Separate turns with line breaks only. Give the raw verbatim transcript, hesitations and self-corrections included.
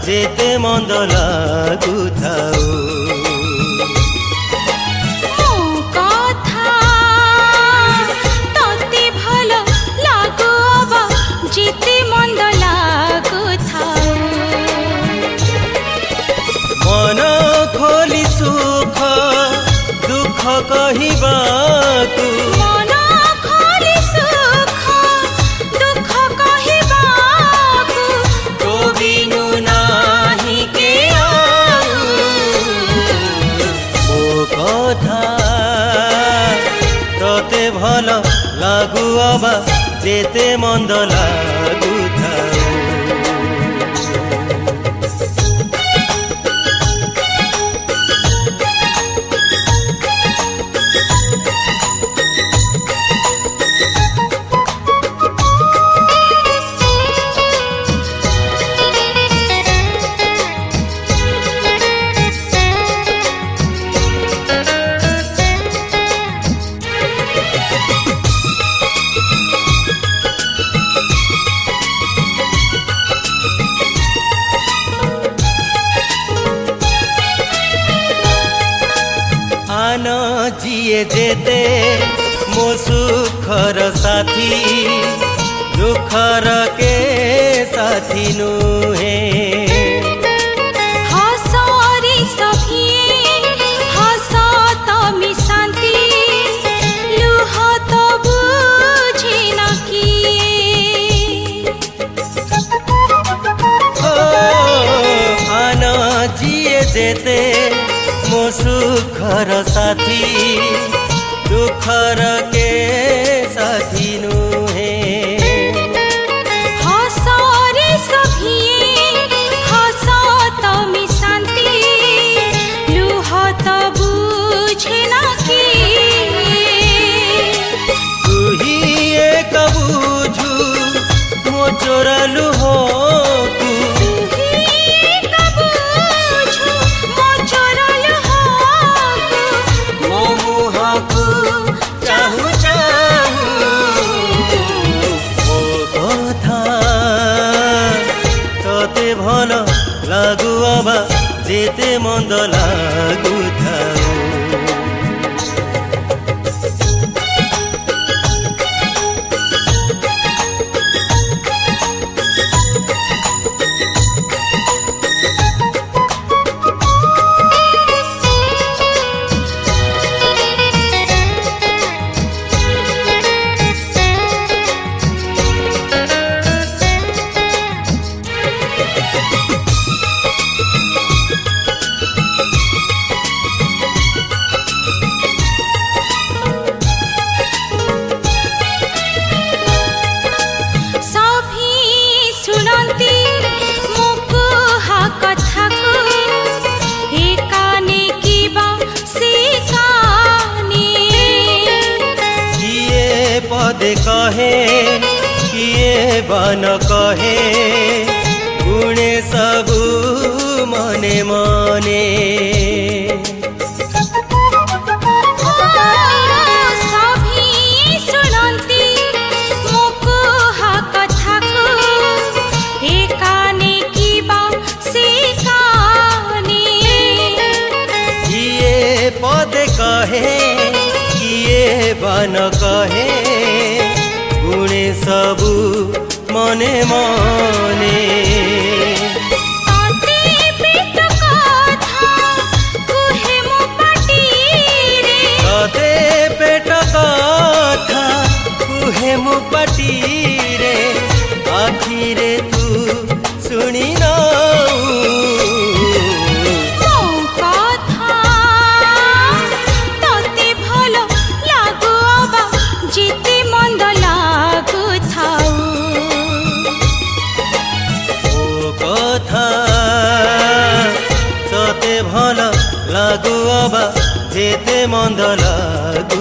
जेते मंद लागुथाऊ मन खोली सुख दुख कहिबाकु
मन खोली सुख दुख कहिबाकु
तो बिनु नाही के आउ मो कथा तते भल लागु अबा जेते मंद लागुथाऊ आन जिए जेते मो सुखर साथी दुखर के साथी नुहे
हसरी सखिए हस तमी शांति लुह तो बुझे न किए
ओ आन जिए जेते मो सुखर साथी दुखर के साथी नुहे
हसरे सखिए हस तमी शांति लुह तो बुझे न किए
तुही एक बुझू मो चोरा लुह भल लागु अबा जेते मंद लागुथाऊ पदे कहे किए बन कहे गुणे सबु मने मने पदे कहे किए बन कहे गुणे सबु मने मने तते पेट कथा कुहे मु पाटी रे आखिरे तू सुनी न लागु अबा जेते मंद लागु